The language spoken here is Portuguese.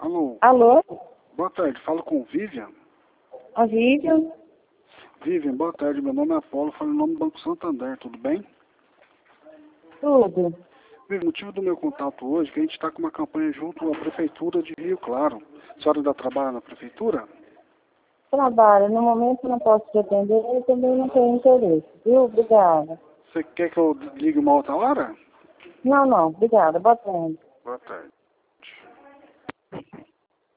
Alô, Alô? boa tarde, falo com Vivian. A Vivian? Vivian, boa tarde, meu nome é Apolo, falo em nome do Banco Santander, tudo bem? Tudo. Vivian, o motivo do meu contato hoje é que a gente está com uma campanha junto à Prefeitura de Rio Claro. A senhora ainda trabalha na Prefeitura? Trabalho. No momento não posso te atender e também não tenho interesse, viu? Obrigada. Você quer que eu ligue uma outra hora? Não, obrigada. Boa tarde. Boa tarde.